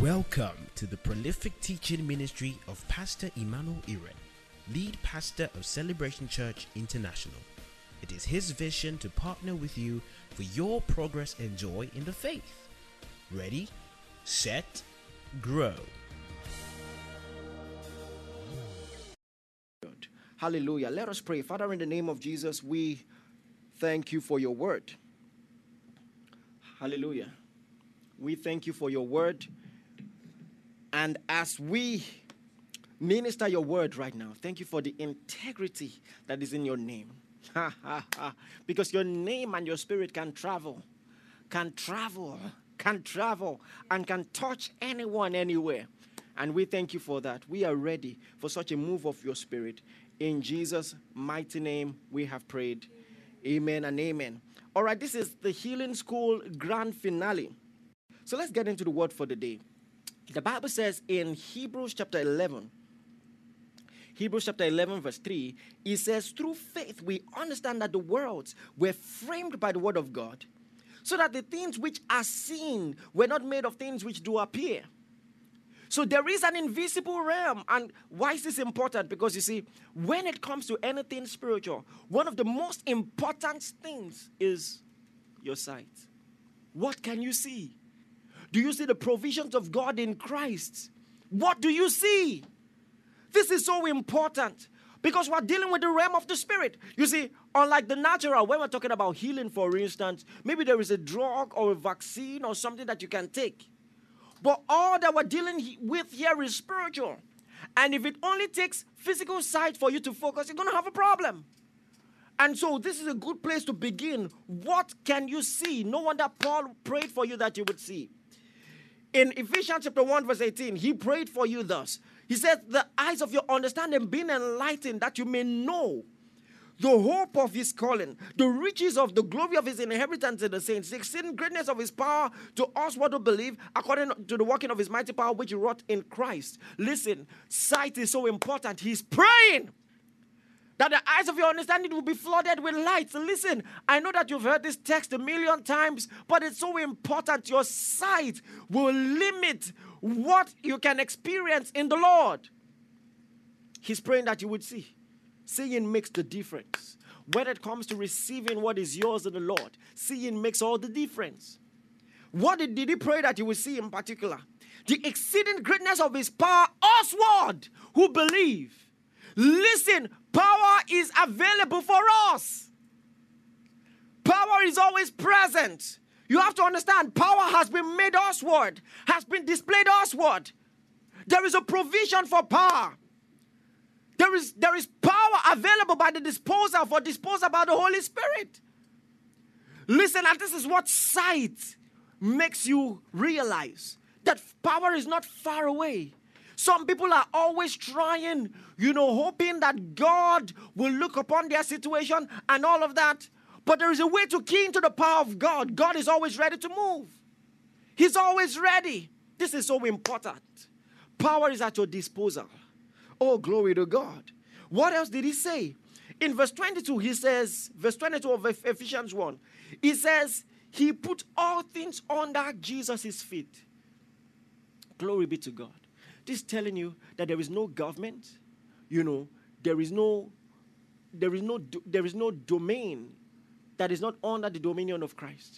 Welcome to the prolific teaching ministry of Pastor Emmanuel Iren, lead pastor of Celebration Church International. It is his vision to partner with you for your progress and joy in the faith. Ready, set, grow. Hallelujah. Let us pray. Father, in the name of Jesus, we thank you for your word. Hallelujah. We thank you for your word. And as we minister your word right now, thank you for the integrity that is in your name. Because your name and your spirit can travel, and can touch anyone, anywhere. And we thank you for that. We are ready for such a move of your spirit. In Jesus' mighty name, we have prayed. Amen and amen. All right, this is the Healing School grand finale. So let's get into the word for the day. The Bible says in Hebrews chapter 11 verse 3, it says, through faith we understand that the worlds were framed by the word of God, so that the things which are seen were not made of things which do appear. So there is an invisible realm. And why is this important? Because you see, when it comes to anything spiritual, one of the most important things is your sight. What can you see? Do you see the provisions of God in Christ? What do you see? This is so important because we're dealing with the realm of the spirit. You see, unlike the natural, when we're talking about healing, for instance, maybe there is a drug or a vaccine or something that you can take. But all that we're dealing with here is spiritual. And if it only takes physical sight for you to focus, you're going to have a problem. And so this is a good place to begin. What can you see? No wonder Paul prayed for you that you would see. In Ephesians chapter 1 verse 18, he prayed for you thus. He said, the eyes of your understanding being enlightened, that you may know the hope of his calling, the riches of the glory of his inheritance in the saints, the exceeding greatness of his power to us what to believe, according to the working of his mighty power which he wrought in Christ. Listen, sight is so important. He's praying that the eyes of your understanding will be flooded with light. So listen, I know that you've heard this text a million times, but it's so important. Your sight will limit what you can experience in the Lord. He's praying that you would see. Seeing makes the difference. When it comes to receiving what is yours in the Lord, seeing makes all the difference. What did he pray that you would see in particular? The exceeding greatness of his power, usward, who believe. Listen, power is available for us. Power is always present. You have to understand, power has been made usward, has been displayed usward. There is a provision for power. There is power available by the disposal by the Holy Spirit. Listen, and this is what sight makes you realize, that power is not far away. Some people are always trying, hoping that God will look upon their situation and all of that. But there is a way to key into the power of God. God is always ready to move. He's always ready. This is so important. Power is at your disposal. Oh, glory to God. What else did he say? In verse 22, he says, verse 22 of Ephesians 1, he says, he put all things under Jesus' feet. Glory be to God. This is telling you that there is no government, there is no domain that is not under the dominion of Christ.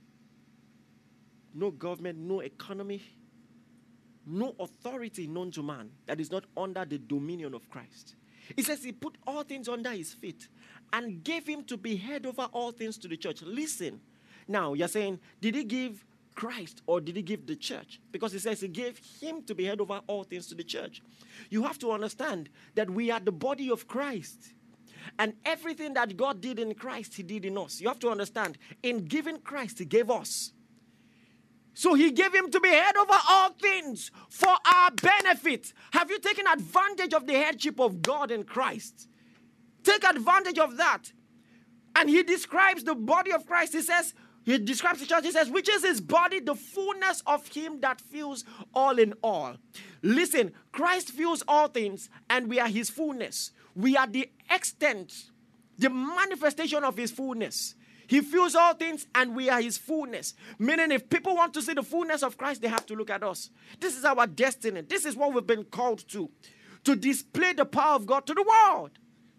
No government, no economy, no authority known to man that is not under the dominion of Christ. It says he put all things under his feet and gave him to be head over all things to the church. Listen, now you're saying, did he give Christ or did he give the church? Because it says he gave him to be head over all things to the church. You have to understand that we are the body of Christ. And everything that God did in Christ, he did in us. You have to understand, in giving Christ, he gave us. So he gave him to be head over all things for our benefit. Have you taken advantage of the headship of God in Christ? Take advantage of that. And he describes the body of Christ. He describes the church. He says, which is his body, the fullness of him that fills all in all. Listen, Christ fills all things and we are his fullness. We are the extent, the manifestation of his fullness. He fills all things and we are his fullness. Meaning if people want to see the fullness of Christ, they have to look at us. This is our destiny. This is what we've been called to display the power of God to the world.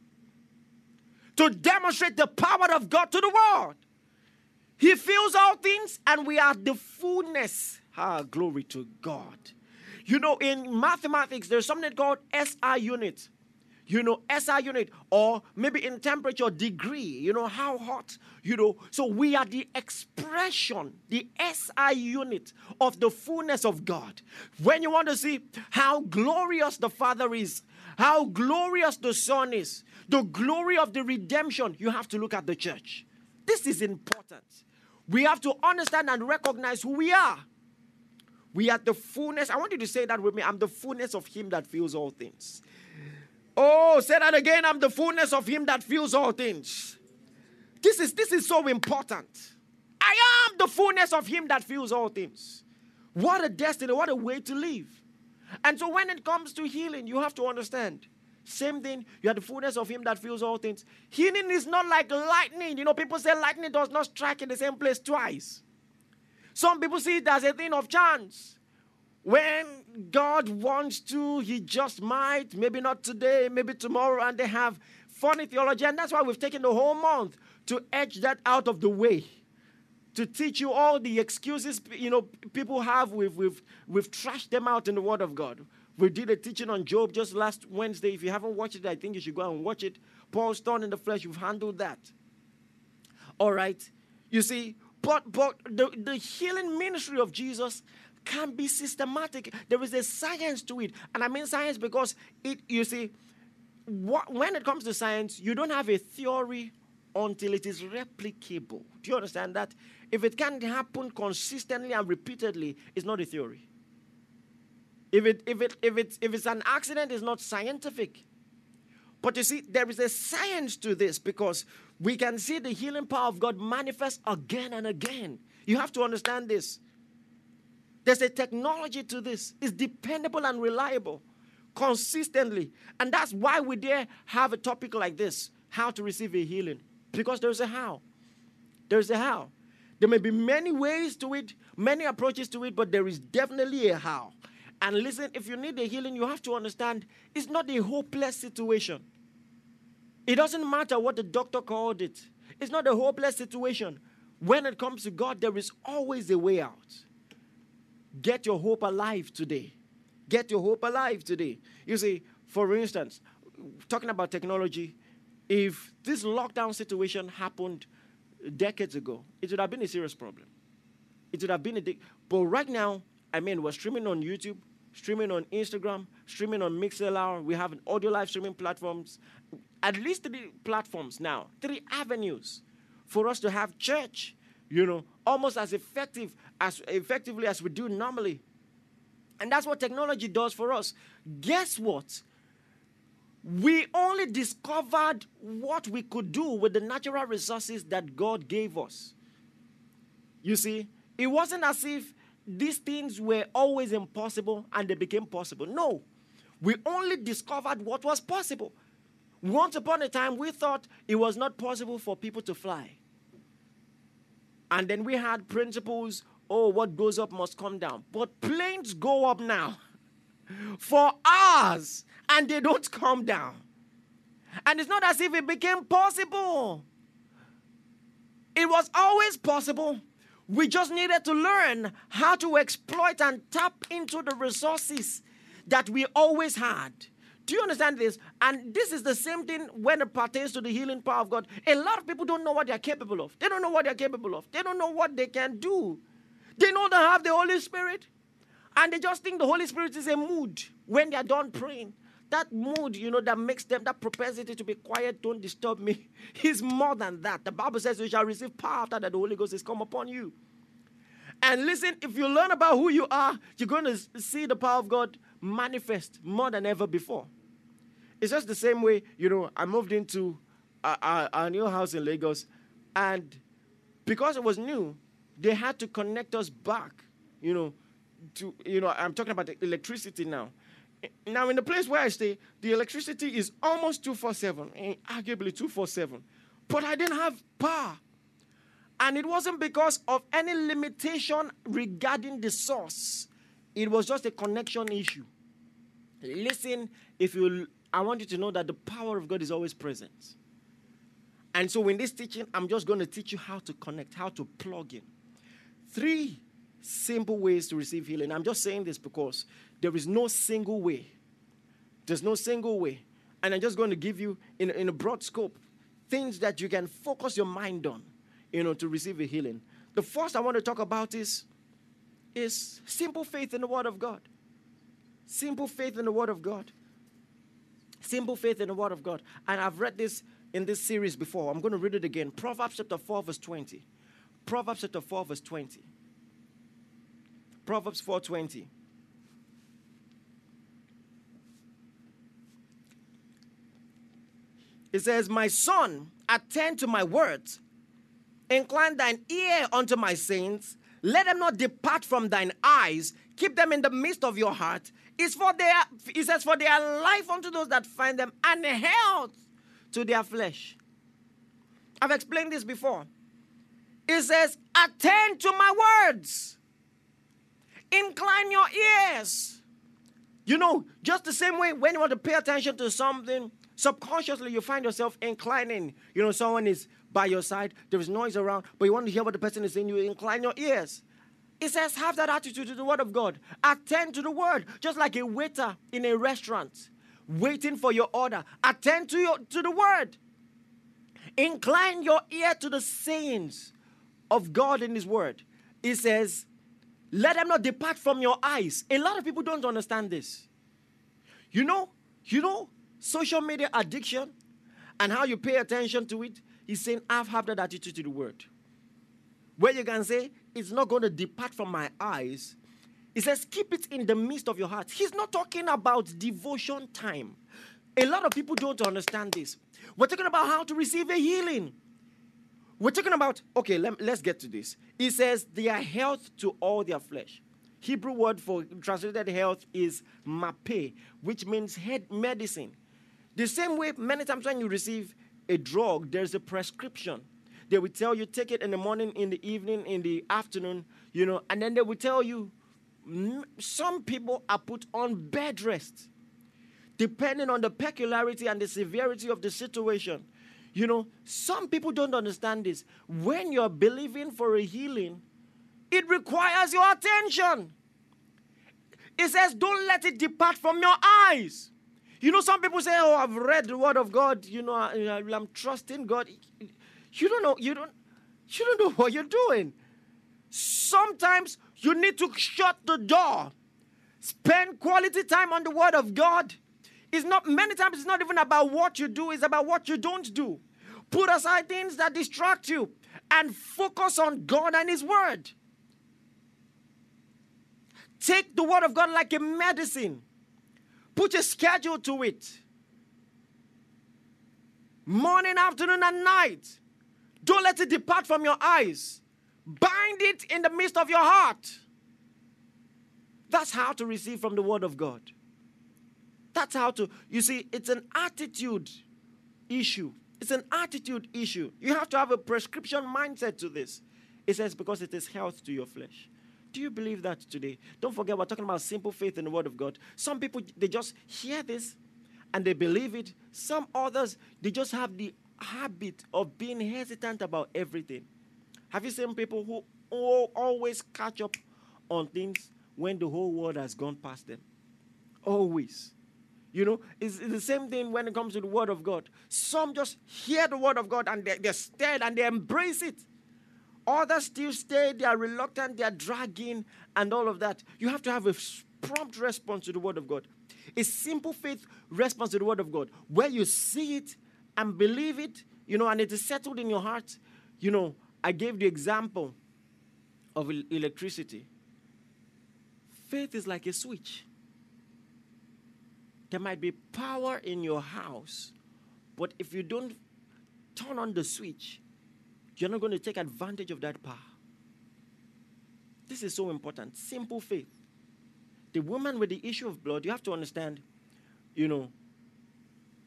To demonstrate the power of God to the world. He fills all things and we are the fullness. Glory to God. You know, in mathematics, there's something called SI unit. You know, SI unit, or maybe in temperature, degree, you know, how hot, you know. So we are the expression, the SI unit of the fullness of God. When you want to see how glorious the Father is, how glorious the Son is, the glory of the redemption, you have to look at the church. This is important. We have to understand and recognize who we are. We are the fullness. I want you to say that with me. I'm the fullness of him that fills all things. Oh, say that again. I'm the fullness of him that fills all things. This is so important. I am the fullness of him that fills all things. What a destiny. What a way to live. And so when it comes to healing, you have to understand. Same thing. You are the fullness of him that fills all things. Healing is not like lightning. You know, people say lightning does not strike in the same place twice. Some people see it as a thing of chance. When God wants to, he just might, maybe not today, maybe tomorrow, and they have funny theology. And that's why we've taken the whole month to edge that out of the way, to teach you all the excuses, you know, people have. We've trashed them out in the Word of God. We did a teaching on Job just last Wednesday. If you haven't watched it, I think you should go and watch it. Paul's thorn in the flesh, we've handled that. All right. You see, but the healing ministry of Jesus can be systematic. There is a science to it. And I mean science because you see, when it comes to science, you don't have a theory until it is replicable. Do you understand that? If it can't happen consistently and repeatedly, it's not a theory. If it's an accident, it's not scientific. But you see, there is a science to this because we can see the healing power of God manifest again and again. You have to understand this. There's a technology to this. It's dependable and reliable consistently. And that's why we dare have a topic like this, how to receive a healing. Because there's a how. There's a how. There may be many ways to it, many approaches to it, but there is definitely a how. And listen, if you need a healing, you have to understand it's not a hopeless situation. It doesn't matter what the doctor called it. It's not a hopeless situation. When it comes to God, there is always a way out. Get your hope alive today. Get your hope alive today. You see, for instance, talking about technology, if this lockdown situation happened decades ago, it would have been a serious problem. It would have been but right now, I mean, we're streaming on YouTube, streaming on Instagram, streaming on Mixlr. We have audio live streaming platforms. At least 3 platforms now, 3 avenues for us to have church, you know, almost as effectively as we do normally. And that's what technology does for us. Guess what? We only discovered what we could do with the natural resources that God gave us. You see, it wasn't as if these things were always impossible and they became possible. No, we only discovered what was possible. Once upon a time, we thought it was not possible for people to fly. And then we had principles, what goes up must come down. But planes go up now for hours, and they don't come down. And it's not as if it became possible. It was always possible. We just needed to learn how to exploit and tap into the resources that we always had. Do you understand this? And this is the same thing when it pertains to the healing power of God. A lot of people don't know what they're capable of. They don't know what they're capable of. They don't know what they can do. They know they have the Holy Spirit, and they just think the Holy Spirit is a mood when they're done praying. That mood, you know, that makes them, that propensity to be quiet, don't disturb me, is more than that. The Bible says you shall receive power after that the Holy Ghost has come upon you. And listen, if you learn about who you are, you're going to see the power of God manifest more than ever before. It's just the same way, you know, I moved into our new house in Lagos, and because it was new, they had to connect us back, you know, to, you know, I'm talking about the electricity now. Now, in the place where I stay, the electricity is almost 24/7, arguably 24/7. But I didn't have power. And it wasn't because of any limitation regarding the source. It was just a connection issue. Listen, I want you to know that the power of God is always present. And so in this teaching, I'm just going to teach you how to connect, how to plug in. 3 simple ways to receive healing. I'm just saying this because there is no single way. There's no single way. And I'm just going to give you, in a broad scope, things that you can focus your mind on, to receive a healing. The first I want to talk about is simple faith in the Word of God. Simple faith in the Word of God. Simple faith in the Word of God. And I've read this in this series before. I'm going to read it again. Proverbs chapter 4, verse 20. Proverbs chapter 4, verse 20. Proverbs 4:20. It says, "My son, attend to my words. Incline thine ear unto my sayings. Let them not depart from thine eyes. Keep them in the midst of your heart. It says, for they are life unto those that find them, and health to their flesh." I've explained this before. It says, attend to my words. Incline your ears. Just the same way when you want to pay attention to something, subconsciously you find yourself inclining. Someone is by your side, there is noise around, but you want to hear what the person is saying, you incline your ears. It says, have that attitude to the Word of God. Attend to the Word. Just like a waiter in a restaurant waiting for your order. Attend to the Word. Incline your ear to the sayings of God in His Word. It says, let them not depart from your eyes. A lot of people don't understand this. Social media addiction and how you pay attention to it. He's saying, have that attitude to the Word. Where you can say, it's not going to depart from my eyes. He says, keep it in the midst of your heart. He's not talking about devotion time. A lot of people don't understand this. We're talking about how to receive a healing. We're talking about, let's get to this. He says, they are health to all their flesh. Hebrew word for translated health is mape, which means head medicine. The same way, many times when you receive a drug, there's a prescription. They will tell you, take it in the morning, in the evening, in the afternoon, and then they will tell you, some people are put on bed rest, depending on the peculiarity and the severity of the situation. Some people don't understand this. When you're believing for a healing, it requires your attention. It says, don't let it depart from your eyes. Some people say, I've read the Word of God, I'm trusting God. You don't know what you're doing. Sometimes you need to shut the door. Spend quality time on the Word of God. Many times it's not even about what you do, it's about what you don't do. Put aside things that distract you and focus on God and His Word. Take the Word of God like a medicine. Put a schedule to it. Morning, afternoon, and night. Don't let it depart from your eyes. Bind it in the midst of your heart. That's how to receive from the Word of God. That's how to, it's an attitude issue. It's an attitude issue. You have to have a prescription mindset to this. It says, because it is health to your flesh. Do you believe that today? Don't forget, we're talking about simple faith in the Word of God. Some people, they just hear this and they believe it. Some others, they just have the habit of being hesitant about everything. Have you seen people who always catch up on things when the whole world has gone past them? Always. It's the same thing when it comes to the Word of God. Some just hear the Word of God and they're scared and they embrace it. Others still stay, they are reluctant, they are dragging and all of that. You have to have a prompt response to the Word of God. A simple faith response to the Word of God. Where you see it and believe it, and it is settled in your heart. I gave the example of electricity. Faith is like a switch. There might be power in your house, but if you don't turn on the switch, you're not going to take advantage of that power. This is so important. Simple faith. The woman with the issue of blood, you have to understand,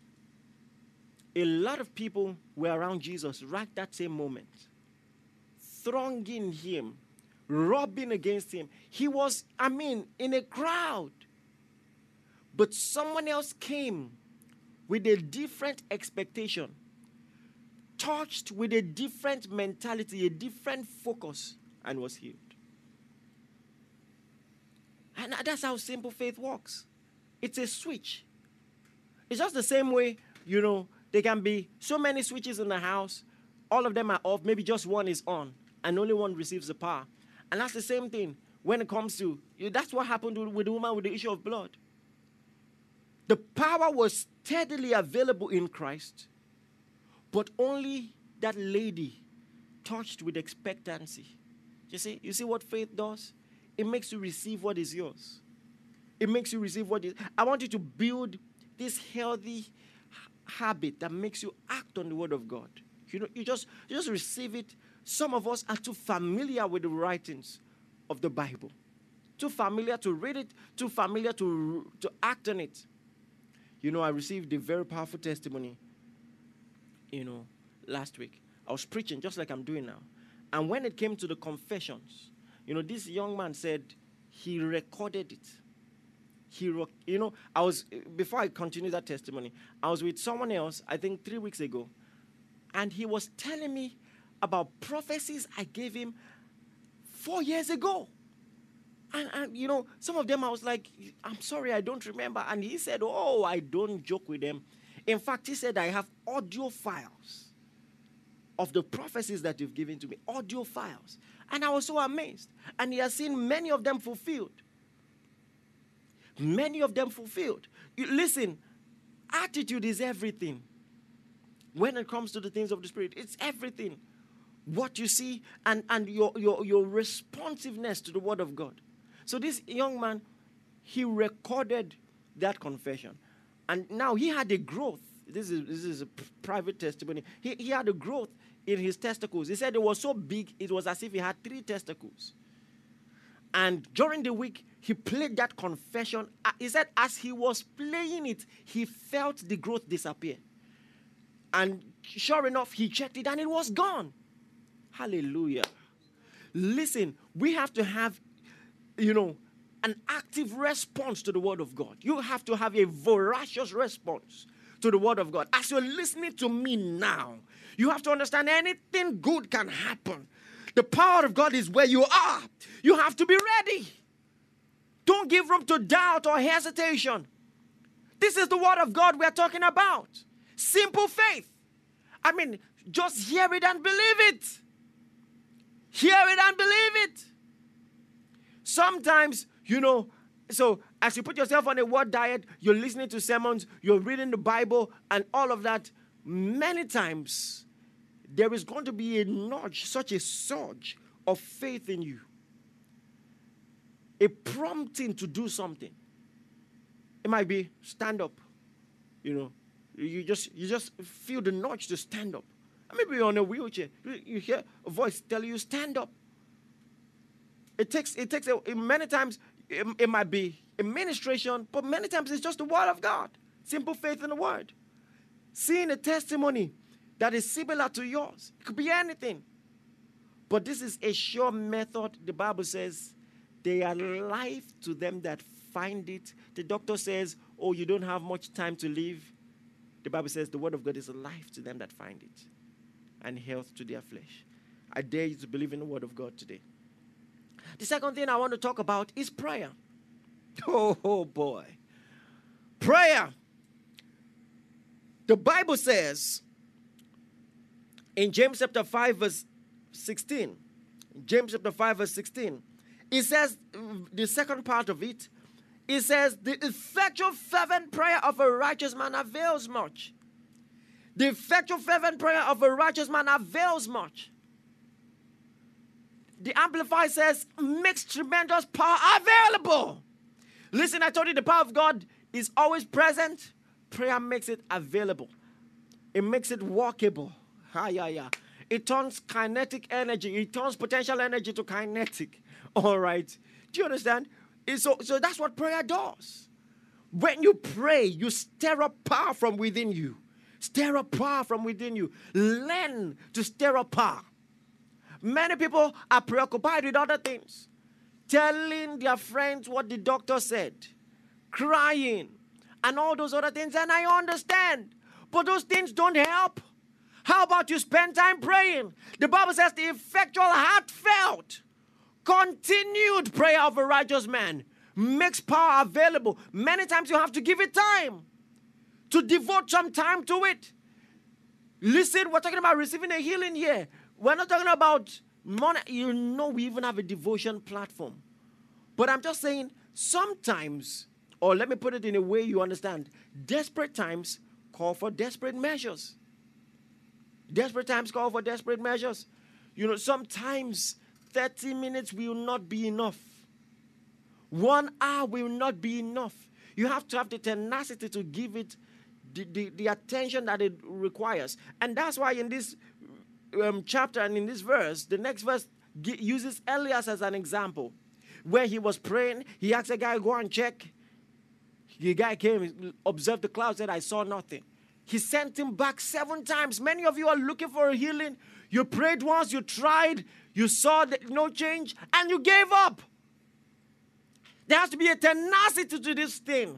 a lot of people were around Jesus right that same moment. thronging him, rubbing against him. He was, in a crowd. But someone else came with a different expectation, touched with a different mentality, a different focus, and was healed. And that's how simple faith works. It's a switch. It's just the same way, there can be so many switches in the house. All of them are off. Maybe just one is on, and only one receives the power. And that's the same thing when it comes to, that's what happened with the woman with the issue of blood. The power was steadily available in Christ, but only that lady touched with expectancy. You see what faith does? It makes you receive what is yours. It makes you receive what is. I want you to build this healthy habit that makes you act on the word of God. You just receive it. Some of us are too familiar with the writings of the Bible. Too familiar to read it, too familiar to act on it. I received a very powerful testimony, last week. I was preaching just like I'm doing now. And when it came to the confessions, this young man said he recorded it. Before I continue that testimony, I was with someone else, I think 3 weeks ago, and he was telling me about prophecies I gave him 4 years ago. And some of them I was like, I'm sorry, I don't remember. And he said, oh, I don't joke with them. In fact, he said, I have audio files of the prophecies that you've given to me. Audio files. And I was so amazed. And he has seen many of them fulfilled. Many of them fulfilled. Listen, attitude is everything. When it comes to the things of the Spirit, it's everything. What you see and your responsiveness to the Word of God. So this young man, he recorded that confession. And now he had a growth. This is a private testimony. He had a growth in his testicles. He said it was so big, it was as if he had 3 testicles. And during the week, he played that confession. He said as he was playing it, he felt the growth disappear. And sure enough, he checked it and it was gone. Hallelujah. Listen, we have to have, an active response to the word of God. You have to have a voracious response to the word of God. As you're listening to me now, you have to understand anything good can happen. The power of God is where you are. You have to be ready. Don't give room to doubt or hesitation. This is the word of God we're talking about. Simple faith. Just hear it and believe it. Hear it and believe it. Sometimes, so as you put yourself on a word diet, you're listening to sermons, you're reading the Bible and all of that, many times there is going to be a nudge, such a surge of faith in you. A prompting to do something. It might be stand up. You just feel the nudge to stand up. Maybe you're on a wheelchair. You hear a voice telling you stand up. It takes many times it might be a ministration, but many times it's just the word of God. Simple faith in the word. Seeing a testimony that is similar to yours. It could be anything. But this is a sure method. The Bible says they are life to them that find it. The doctor says, oh, you don't have much time to live. The Bible says the word of God is a life to them that find it, and health to their flesh. I dare you to believe in the word of God today. The second thing I want to talk about is prayer. Oh boy. Prayer. The Bible says in James chapter 5 verse 16. James chapter 5 verse 16. It says, the second part of it, it says, the effectual fervent prayer of a righteous man avails much. The effectual fervent prayer of a righteous man avails much. The Amplified says, makes tremendous power available. Listen, I told you the power of God is always present. Prayer makes it available. It makes it walkable. It turns kinetic energy. It turns potential energy to kinetic. All right. Do you understand? So that's what prayer does. When you pray, you stir up power from within you. Stir up power from within you. Learn to stir up power. Many people are preoccupied with other things, telling their friends what the doctor said, crying, and all those other things. And I understand, but those things don't help. How about you spend time praying? The Bible says the effectual, heartfelt, continued prayer of a righteous man makes power available. Many times you have to give it time, to devote some time to it. Listen, we're talking about receiving a healing here. We're not talking about money. You know, we even have a devotion platform. But I'm just saying, sometimes, or let me put it in a way you understand, desperate times call for desperate measures. Desperate times call for desperate measures. You know, sometimes 30 minutes will not be enough. 1 hour will not be enough. You have to have the tenacity to give it the attention that it requires. And that's why in this chapter and in this verse, the next verse uses Elias as an example. Where he was praying, he asked a guy, go and check. The guy came, observed the cloud, said, I saw nothing. He sent him back 7 times. Many of you are looking for a healing. You prayed once, you tried, you saw no change, and you gave up. There has to be a tenacity to this thing.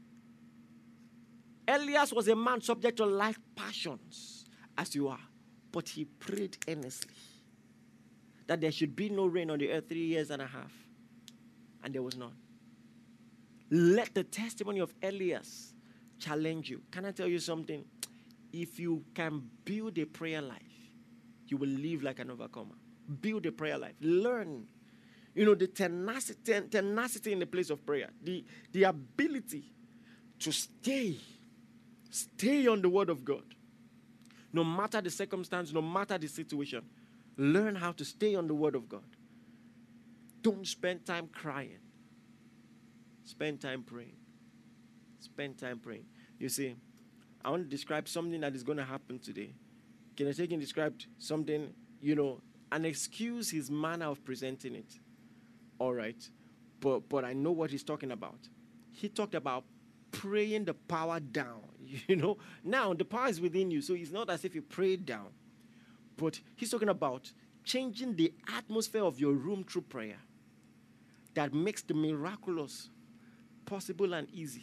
Elias was a man subject to life passions, as you are. But he prayed earnestly that there should be no rain on the earth 3.5 years. And there was none. Let the testimony of Elias challenge you. Can I tell you something? If you can build a prayer life, you will live like an overcomer. Build a prayer life. Learn. You know, the tenacity in the place of prayer. The ability to stay on the word of God. No matter the circumstance, no matter the situation. Learn how to stay on the word of God. Don't spend time crying. Spend time praying. Spend time praying. You see, I want to describe something that is going to happen today. Kenneth Hagin described something, you know, and excuse his manner of presenting it. All right. But I know what he's talking about. He talked about praying the power down. You know, now the power is within you, so it's not as if you prayed down. But he's talking about changing the atmosphere of your room through prayer that makes the miraculous possible and easy.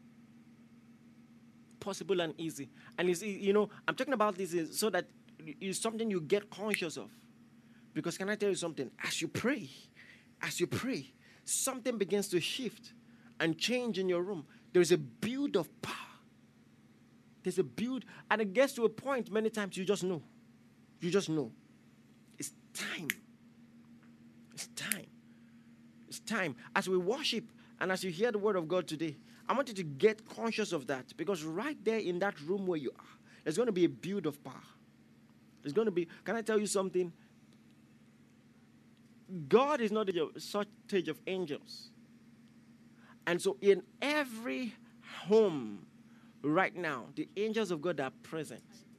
Possible and easy. And it's, you know, I'm talking about this so that it's something you get conscious of. Because can I tell you something? As you pray, something begins to shift and change in your room. There's a build of power. There's a build, and it gets to a point many times you just know. You just know. It's time. It's time. It's time. As we worship and as you hear the word of God today, I want you to get conscious of that, because right there in that room where you are, there's going to be a build of power. There's going to be, can I tell you something? God is not a shortage of angels. And so in every home right now, the angels of God are present.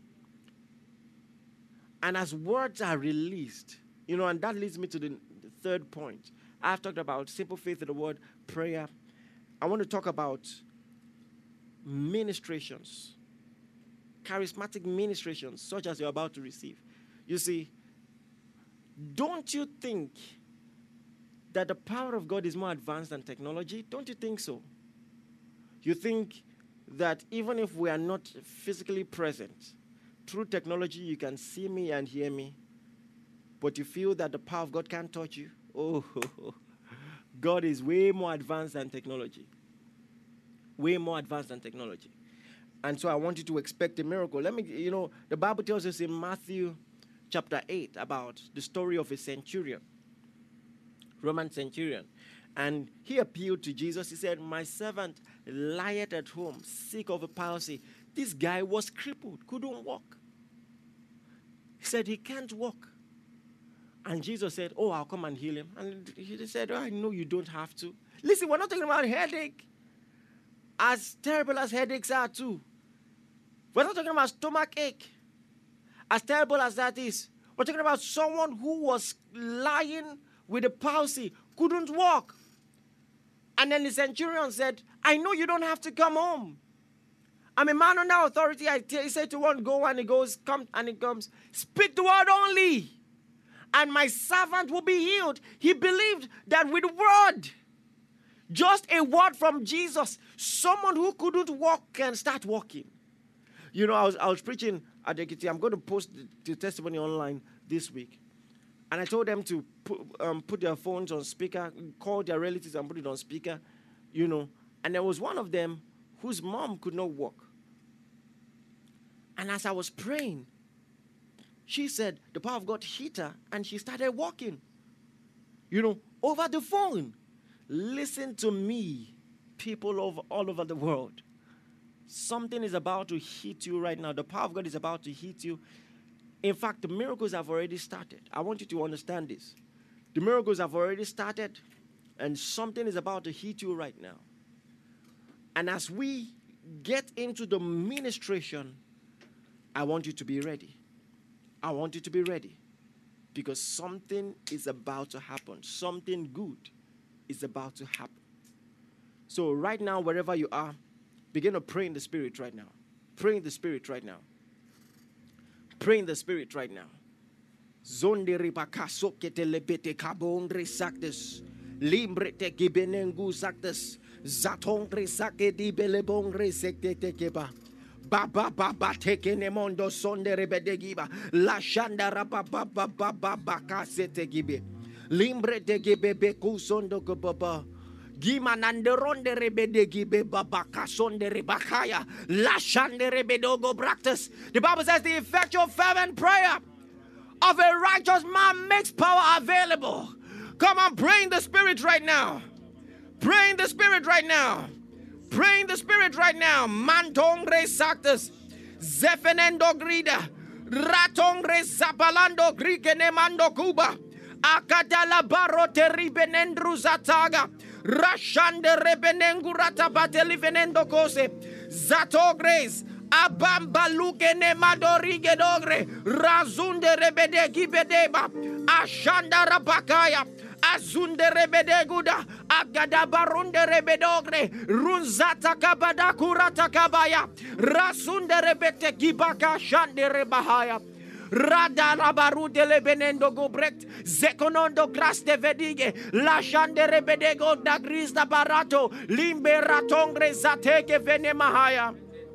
And as words are released, you know, and that leads me to the third point. I've talked about simple faith in the word, prayer. I want to talk about ministrations, charismatic ministrations, such as you're about to receive. You see, don't you think that the power of God is more advanced than technology? Don't you think so? You think that even if we are not physically present, through technology you can see me and hear me, but you feel that the power of God can't touch you? Oh, God is way more advanced than technology. Way more advanced than technology. And so I want you to expect a miracle. Let me, you know, the Bible tells us in Matthew chapter 8 about the story of a centurion, Roman centurion. And he appealed to Jesus. He said, my servant lieth at home, sick of a palsy. This guy was crippled, couldn't walk. He said, he can't walk. And Jesus said, oh, I'll come and heal him. And he said, oh, I know you don't have to. Listen, we're not talking about headache. As terrible as headaches are too. We're not talking about stomach ache. As terrible as that is. We're talking about someone who was lying with a palsy, couldn't walk. And then the centurion said, I know you don't have to come home. I'm a man under authority. He said to one, go, and he goes, come, and he comes. Speak the word only. and my servant will be healed. He believed that with word, just a word from Jesus, someone who couldn't walk can start walking. You know, I was preaching at Ekiti. I'm going to post the testimony online this week. And I told them to put their phones on speaker, call their relatives and put it on speaker, you know. And there was one of them whose mom could not walk. And as I was praying, she said the power of God hit her and she started walking, you know, over the phone. Listen to me, people all over the world. Something is about to hit you right now. The power of God is about to hit you. In fact, the miracles have already started. I want you to understand this. The miracles have already started, and something is about to hit you right now. And as we get into the ministration, I want you to be ready. I want you to be ready. Because something is about to happen. Something good is about to happen. So right now, wherever you are, begin to pray in the Spirit right now. Pray in the Spirit right now. Pray in the Spirit right now. Zonde ribakaso ketelebete kabondre saktes. Limbre te gibenengu saktes. Zatongre sake di belebongre sekte tekeba. Baba baba teke nemondo sonde rebedegiba. La shanda rababa baba baba sete gibe. Limbre te gibe beku sondo kubaba. Gimananderonde rebedegibe babaka sonde rebakaya. La shande rebedogo bractus. The Bible says the effectual fervent prayer of a righteous man makes power available. Come on, pray in the Spirit right now. Pray in the Spirit right now. Pray in the Spirit right now. Mantongre sactus. Zefenendo grida. Ratongre zapalando grikenemando cuba. Akadala baro teribenendru zataga. Rashande rebenengurata bateli venendo cose. Zatogres. Abamba luke ne madorige dogre. Razunde rebede gibedeba. Ashanda rabakaya. Azunde rebede guda. Agada barunde rebedogre. Runzata kabada kurata kabaya. Rasunde rebete gibaka shande rebahaya. Rada rabaru de lebenendo gobrekt. Zekonondo gras de vedige. La shande rebedego da gris da barato. Limbe ratongre zateke venemahaya.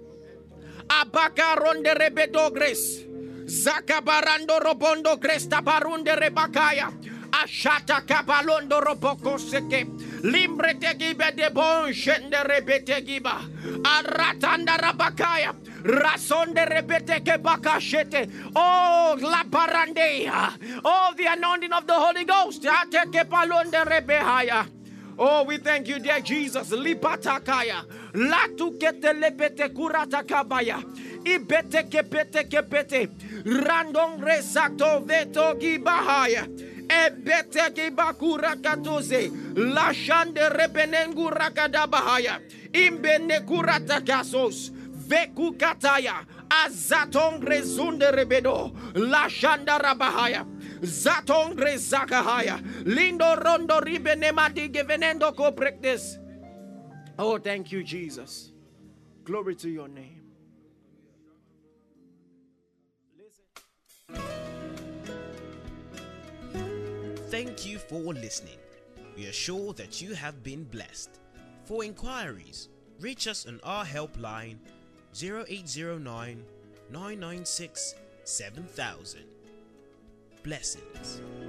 Abaka ronde rebedogres. Zakabarando robondo cresta barunde rebakaya. Ashata kabalondo roboko seke. Limbre tegibe de bon shende rebete giba. Aratanda rabakaya. Rasonde rebete ke bakashete. Oh, la barandea. Oh, the anointing of the Holy Ghost. Ateke palonde rebehaya. Oh, we thank you, dear Jesus. Lipatakaya. Latu kete lebete kurata kabaya. Ibete kepete kepete. Randong resakto veto gibahaya. Ebete gibakura katose. Lashande rebenengu rakadabahaya. Imbene kurata kasos. Veku kataya. Azatong rezunde rebedo. Lashanda rabahaya. Zatongre zakahaya. Lindo rondo ribenemati gevenendo ko practice. Oh, thank you, Jesus. Glory to your name. Thank you for listening. We are sure that you have been blessed. For inquiries, reach us on our helpline 0809 996 7000. Blessings.